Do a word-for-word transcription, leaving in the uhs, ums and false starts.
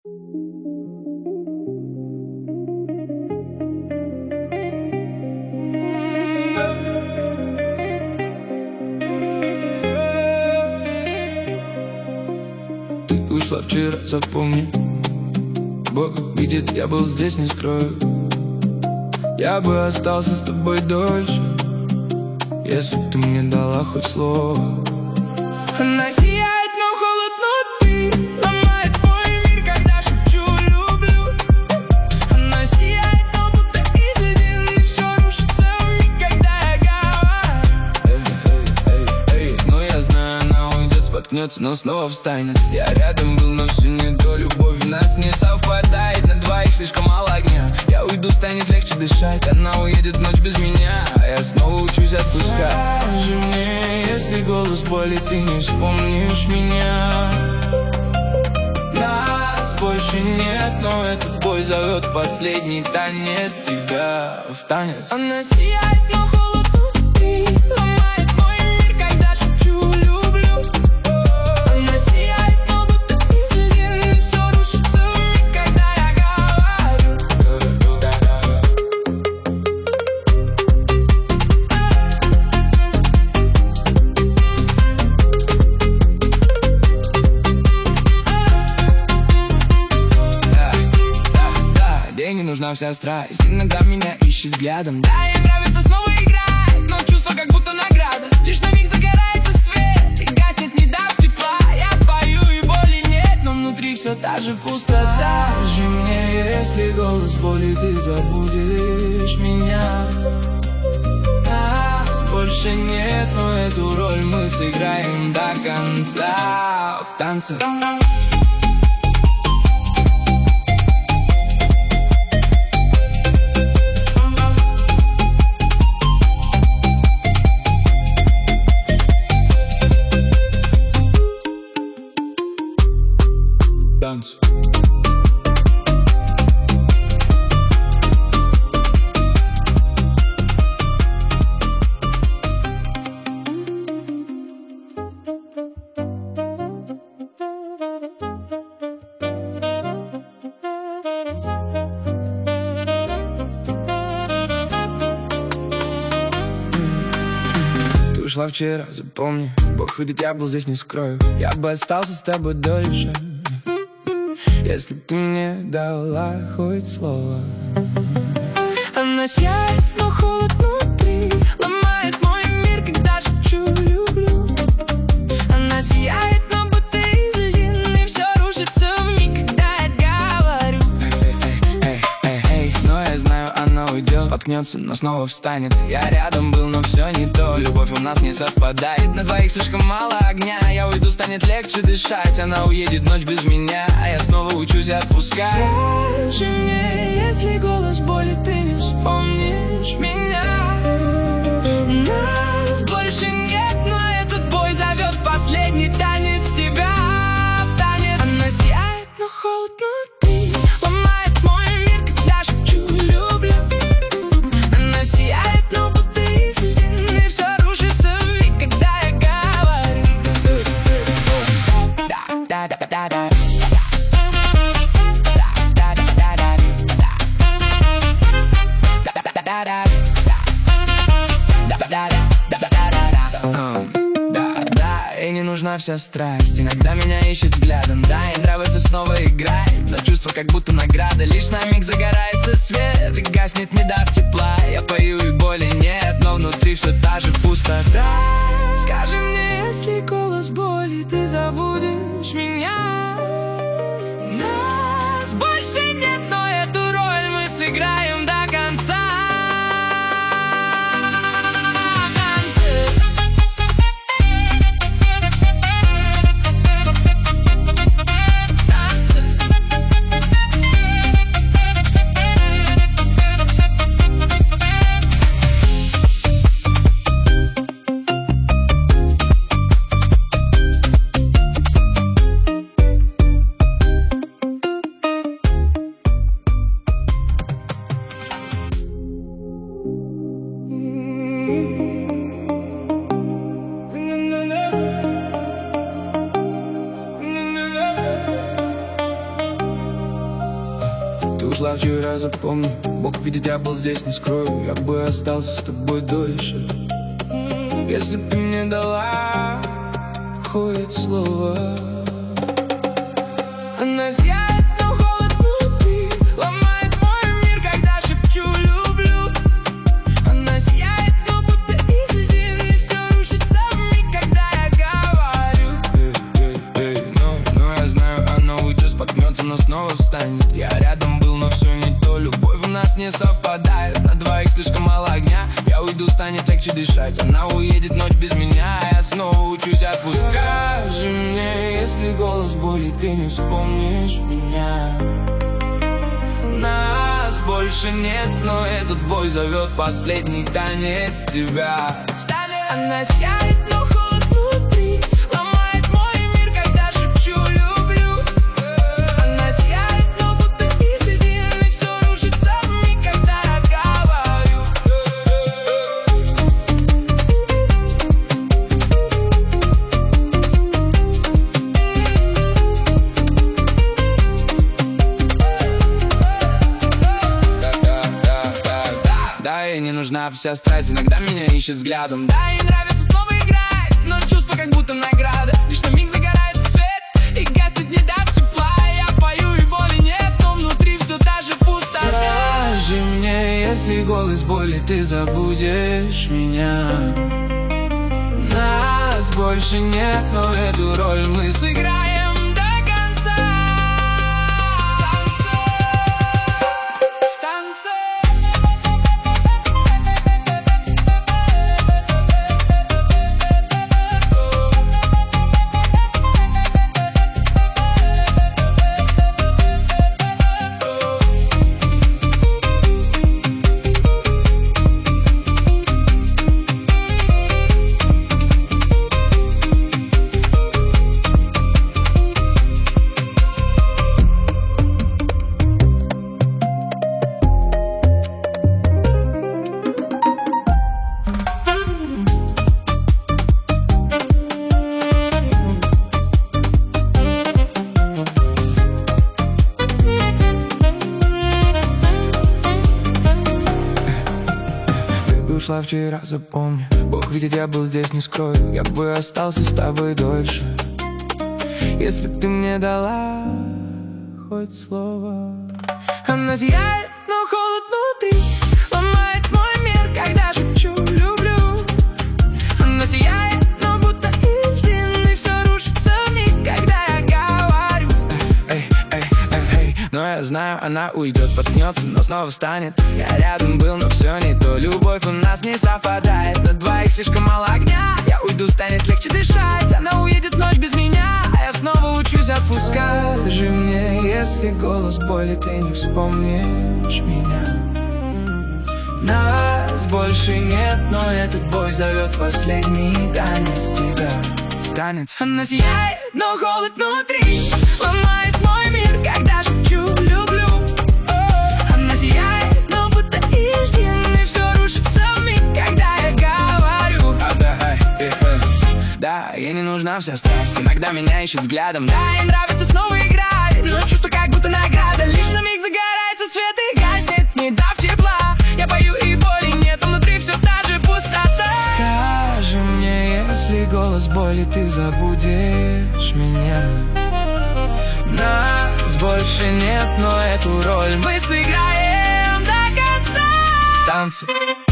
Ты ушла вчера, запомни. Бог видит, я был здесь, не скрою. Я бы остался с тобой дольше, если б ты мне дала хоть слово. Она сияет, но холод внутри, ломает мой мир, когда шепчу люблю. Она сияет, но будто из льдин, и все рушится вмиг, когда я говорю. Эй, эй, эй, эй, но я знаю, она уйдет, споткнется, но снова встанет. Я рядом был, но все не то, любовь в нас не совпадает. На двоих слишком мало огня. Я уйду, станет легче дышать. Она уедет в ночь без меня, а я снова учусь отпускать. Скажи мне, если голос боли, ты не вспомнишь меня. Нас больше нет, но этот бой зовет последний танец тебя в танец. Она сияет, но холод внутри, ломает мой мир, когда шепчу люблю. Она сияет, но будто из льдин, и все рушится вмиг, когда я говорю. Ей не нужна вся страсть, иногда меня ищет взглядом. Да, ей нравится снова играть, но чувство как будто награда. Лишь на миг загорается свет и гаснет, не дав тепла. Я пою и боли нет, но внутри все та же пустота. Скажи мне, если голос боли, ты забудешь меня. Нас больше нет, но эту роль мы сыграем до конца в танце. Танц. Ты ушла вчера, запомни. Бог видит, я был здесь, не скрою. Я бы остался с тобой дольше, если б ты мне дала хоть слово. Она сияет, но холод внутри, ломает мой мир, когда шепчу люблю. Она сияет, но будто из льдин, и все рушится вмиг, когда я говорю. Эй, эй, эй, эй, но я знаю, она уйдет, споткнется, но снова встанет. Я рядом был, но все не то, любовь у нас не совпадает. На двоих слишком мало огня. Я уйду, станет легче дышать. Она уедет в ночь без меня, а я снова учусь отпускать. Скажи мне, если голос боли, ты не вспомнишь меня. Нас больше нет, но этот бой зовет последний танец тебя в танец. Она сияет, но холод внутри, ломает мой мир, когда шепчу люблю. Она сияет, но будто из льдин, и все рушится вмиг, когда я говорю. Да-да-да-да-да. Да, ей не нужна вся страсть, иногда меня ищет взглядом. Да, ей нравится снова играть, но чувство как будто награда. Лишь на миг загорается свет и гаснет, не дав тепла. Я пою и боли нет, но внутри все та же пустота. Скажи мне, если голос боли, ты забудешь меня. Нас больше нет, но эту роль мы сыграем до конца. Ты ушла вчера, запомни, Бог видит, я был здесь, не скрою. Я бы остался с тобой дольше, если б ты мне дала хоть слово. Она сияет, но холод внутри ломает мой мир, когда шепчу люблю. Она сияет, но будто из стены все рушится вмиг, когда я говорю. Эй, эй, эй, ну, ну я знаю, она уйдет, споткнется, но снова встанет. Я рядом был, но все не то, любовь у нас не совпадает. На двоих слишком мало огня, я уйду, станет легче дышать. Она уедет, ночь без меня, а я снова учусь отпускать. Скажи мне, если голос боли, ты не вспомнишь меня. Нас больше нет, но этот бой зовет последний танец тебя. Она сияет, но холод внутри ломает мой мир, когда шепчу люблю. Она сияет, но будто из стены все рушится вмиг, когда я говорю. Да, ей не нужна вся страсть, иногда меня ищет взглядом. Да, ей нравится снова играть, но чувство как будто награда. Лишь на миг загорается свет и гаснет, не дав тепла. Я пою и боли нет, но внутри все та же пустота. Скажи мне, если голос боли, ты забудешь меня. Нас больше нет, но эту роль мы сыграем до конца. В танце. Ушла вчера, запомни, Бог видит, я был здесь, не скрою. Я бы остался с тобой дольше, если б ты мне дала хоть слово. Она сияет, но холод внутри ломает мой мир, когда шепчу люблю. Она сияет, но будто из стены все рушится вмиг, когда я говорю. Эй, эй, эй, эй. Но я знаю, она уйдет, споткнется, но снова встанет. Я рядом был, но все не то, любовь у нас не совпадает. На двоих слишком мало огня, я уйду, станет легче дышать. Она уедет, ночь без меня, а я снова учусь отпускать. Скажи мне, если голос боли, ты не вспомнишь меня. Нас больше нет, но этот бой зовет последний танец тебя. Танец. Она сияет, но холод внутри ломает мой мир, когда шепчу люблю. Она сияет, но будто из стены все рушится вмиг, когда я говорю. Да, ей не нужна вся страсть, иногда меня ищет взглядом. Да, ей нравится снова играть, но чувство как будто награда. Лишь на миг загорается свет и гаснет, не дав тепла. Я пою и боли нет, но внутри все та же пустота. Скажи мне, если голос боли, ты забудешь меня. Нас больше нет, но эту роль мы сыграем до конца. Танцы.